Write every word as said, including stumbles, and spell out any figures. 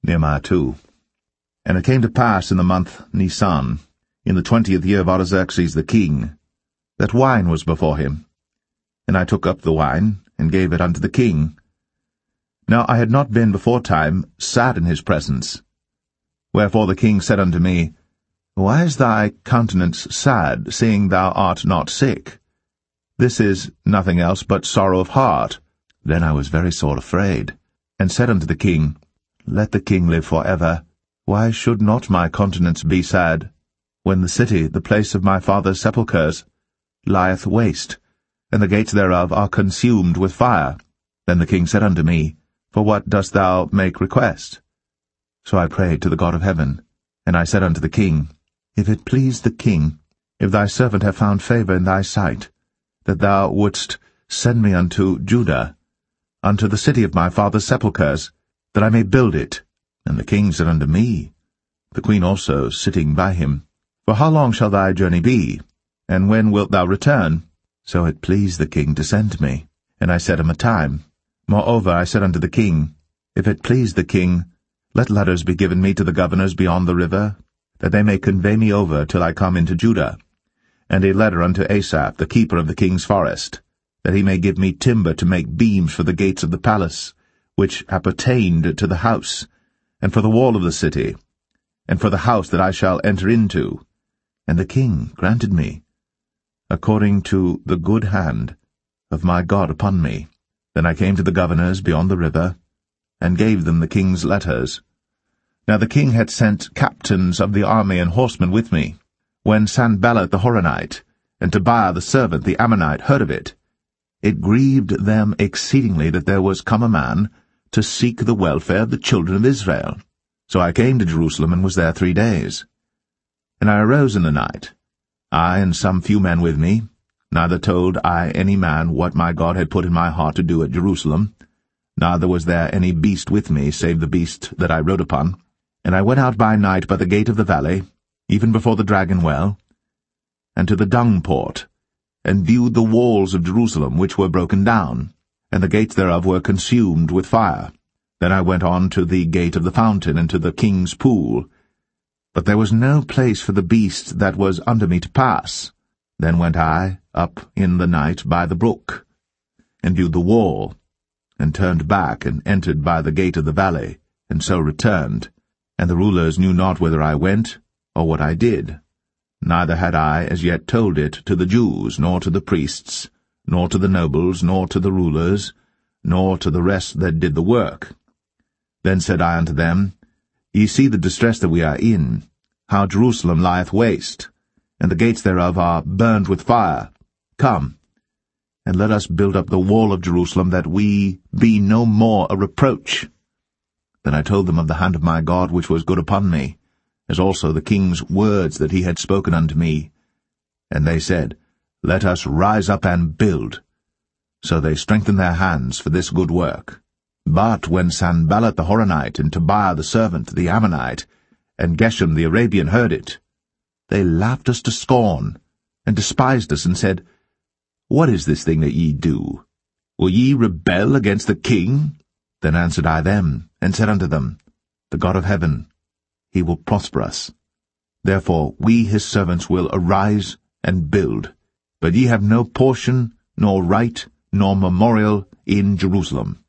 Nehemiah two. And it came to pass in the month Nisan, in the twentieth year of Artaxerxes the king, that wine was before him. And I took up the wine, and gave it unto the king. Now I had not been before time sad in his presence. Wherefore the king said unto me, Why is thy countenance sad, seeing thou art not sick? This is nothing else but sorrow of heart. Then I was very sore afraid, and said unto the king, Let the king live for ever. Why should not my countenance be sad, when the city, the place of my father's sepulchres, lieth waste, and the gates thereof are consumed with fire? Then the king said unto me, For what dost thou make request? So I prayed to the God of heaven, and I said unto the king, If it please the king, if thy servant have found favour in thy sight, that thou wouldst send me unto Judah, unto the city of my father's sepulchres, that I may build it. And the king said unto me, the queen also sitting by him, For how long shall thy journey be? And when wilt thou return? So it pleased the king to send me. And I set him a time. Moreover I said unto the king, If it please the king, let letters be given me to the governors beyond the river, that they may convey me over till I come into Judah, and a letter unto Asaph, the keeper of the king's forest, that he may give me timber to make beams for the gates of the palace, which appertained to the house, and for the wall of the city, and for the house that I shall enter into. And the king granted me, according to the good hand of my God upon me. Then I came to the governors beyond the river, and gave them the king's letters. Now the king had sent captains of the army and horsemen with me. When Sanballat the Horonite, and Tobiah the servant the Ammonite, heard of it, it grieved them exceedingly that there was come a man to seek the welfare of the children of Israel. So I came to Jerusalem, and was there three days. And I arose in the night, I and some few men with me, neither told I any man what my God had put in my heart to do at Jerusalem, neither was there any beast with me, save the beast that I rode upon. And I went out by night by the gate of the valley, even before the dragon well, and to the dung port, and viewed the walls of Jerusalem, which were broken down, and the gates thereof were consumed with fire. Then I went on to the gate of the fountain, and to the king's pool. But there was no place for the beast that was under me to pass. Then went I up in the night by the brook, and viewed the wall, and turned back, and entered by the gate of the valley, and so returned. And the rulers knew not whither I went, or what I did. Neither had I as yet told it to the Jews, nor to the priests, nor to the nobles, nor to the rulers, nor to the rest that did the work. Then said I unto them, Ye see the distress that we are in, how Jerusalem lieth waste, and the gates thereof are burned with fire. Come, and let us build up the wall of Jerusalem, that we be no more a reproach. Then I told them of the hand of my God which was good upon me, as also the king's words that he had spoken unto me. And they said, Let us rise up and build. So they strengthened their hands for this good work. But when Sanballat the Horonite, and Tobiah the servant, the Ammonite, and Geshem the Arabian heard it, they laughed us to scorn, and despised us, and said, What is this thing that ye do? Will ye rebel against the king? Then answered I them, and said unto them, The God of heaven, he will prosper us. Therefore we his servants will arise and build. But ye have no portion, nor right, nor memorial in Jerusalem.